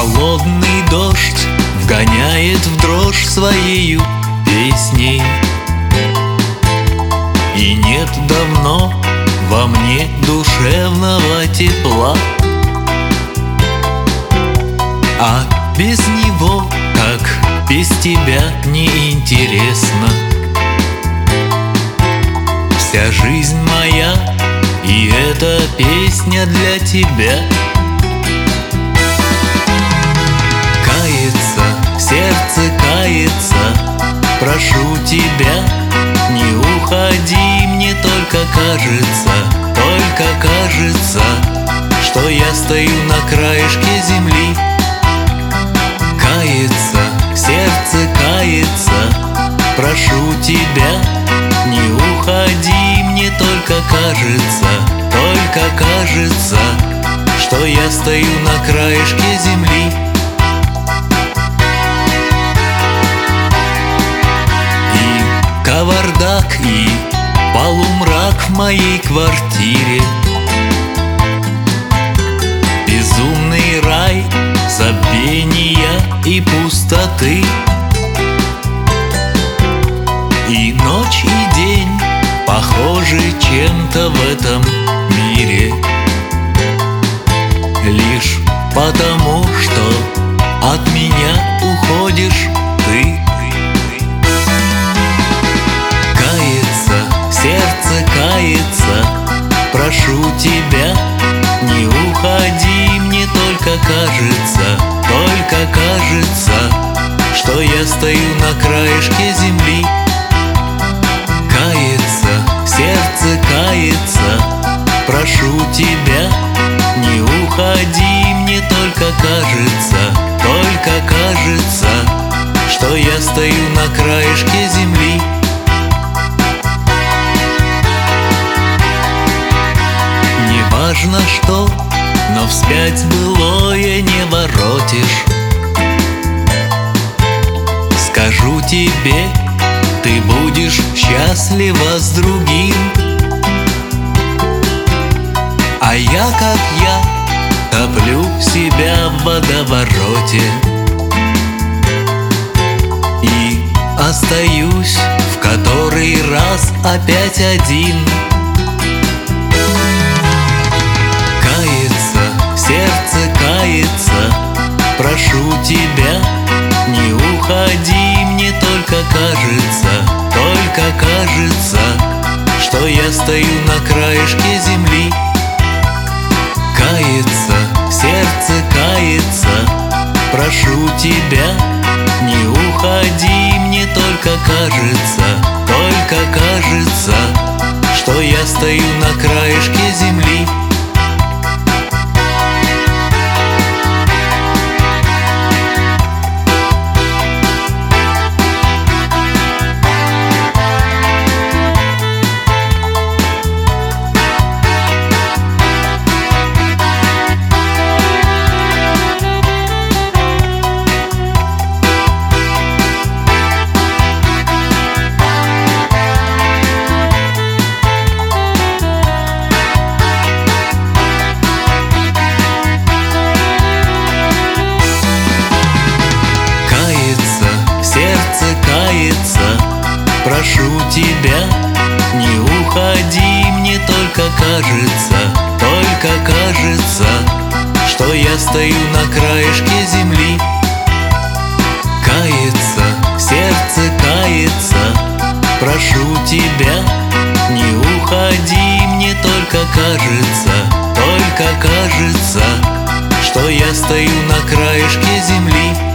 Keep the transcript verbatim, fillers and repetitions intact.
Холодный дождь вгоняет в дрожь своею песней. И нет давно во мне душевного тепла, а без него, как без тебя, неинтересно. Вся жизнь моя, и эта песня для тебя. Кается, сердце кается, прошу тебя, не уходи, мне только кажется, только кажется, что я стою на краешке земли. Кается, сердце кается, прошу тебя, не уходи, мне только кажется, только кажется, что я стою на краешке земли. И кавардак, и полумрак в моей квартире, безумный рай забвения и пустоты. И ночь, и день похожи чем-то в этом мире, лишь потому, что от меня уходишь ты. Кается, сердце кается, прошу тебя, не уходи, мне только кажется, только кажется, что я стою на краешке земли. Кается, сердце кается, прошу тебя, не уходи, мне только кажется, только кажется, что я стою на краешке земли. Неважно что, но вспять былое не воротишь. Скажу тебе, ты будешь счастлива с другим, а я, как я, топлю себя в водовороте и остаюсь в который раз опять один. Кается, сердце кается, прошу тебя, не уходи, мне только кажется, только кажется, что я стою на краешке земли. Кается, сердце кается, прошу тебя, не уходи, мне только кажется, только кажется, что я стою на краешке земли. Прошу тебя, не уходи, мне только кажется, только кажется, что я стою на краешке земли. Кается, сердце кается, прошу тебя, не уходи, мне только кажется, только кажется, что я стою на краешке земли.